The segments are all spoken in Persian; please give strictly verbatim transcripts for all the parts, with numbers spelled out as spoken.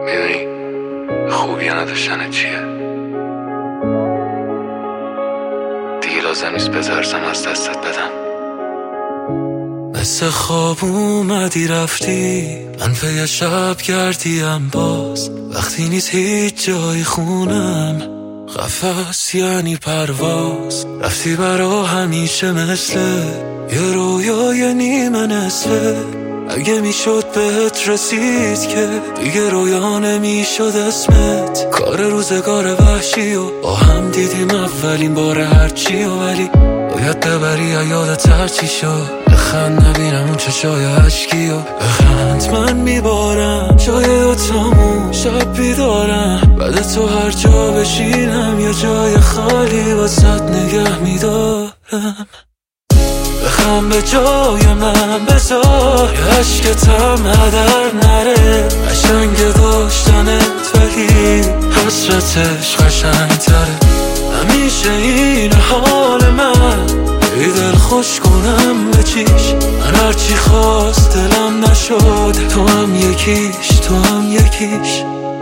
میدونی خوبی نداشتن چیه؟ دیگه لازم نیست بترسم از دستت بدم. مثل خواب اومدی رفتی، من پی شب گردیم باز. وقتی نیست هیچ جای خونم، قفس یعنی پرواز. رفتی برا همیشه مثل یه رویای نیمه نصفه. اگه میشد بهت رسید که دیگه رویا نمیشد اسمت. کار روزگار وحشی و با هم دیدیم اولین بار هرچی و ولی باید ببری یادت هرچی شد. بخند نبینم اون چشای عشقی و بخند من میبارم جای اتامون شب بیدارم. بعد تو هر جا بشینم یه جای خالی واسط نگه میدارم. بخم به جای من بذار یه عشقتم هدر نره. قشنگ داشتنت ولی حسرتش قشنگ تره. همیشه این حال من ای دل خوش کنم به چیش. من هرچی خواست دلم نشد، تو هم یکیش تو هم یکیش.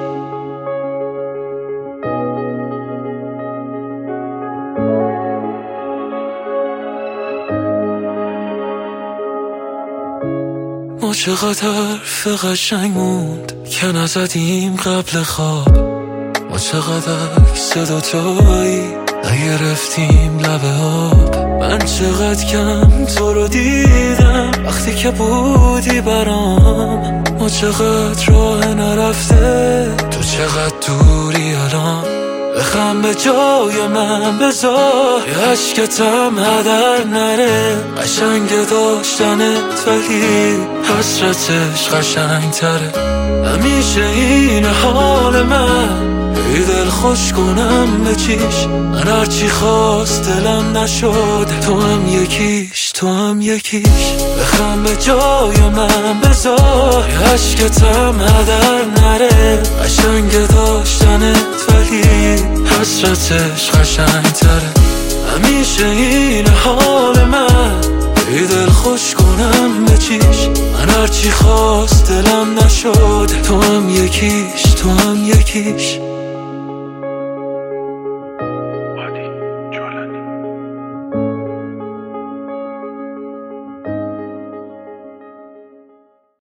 ما چقدر حرف قشنگ موند که نزدیم قبل خواب. ما چقدر صدا تویی نگرفتیم لب آب. من چقدر کم تو رو دیدم وقتی که بودی برام. ما چقدر راه نرفته، تو چقدر دوری الان. بخم به جای من بذار یه عشقتم هدر نره. قشنگ داشتنت ولی حسرتش قشنگ تره. همیشه این حال من ای دل خوش کنم به چیش. من هرچی خواست دلم نشد، تو هم یکیش تو هم یکیش. بخم به جای من بذار یه عشقتم هدر نره. قشنگ داشتنت ولی حسرتش قشنگ تره. همیشه این حال من ای دل خوش کنم به چیش. من هرچی خواست دلم نشد، تو هم یکیش تو هم یکیش.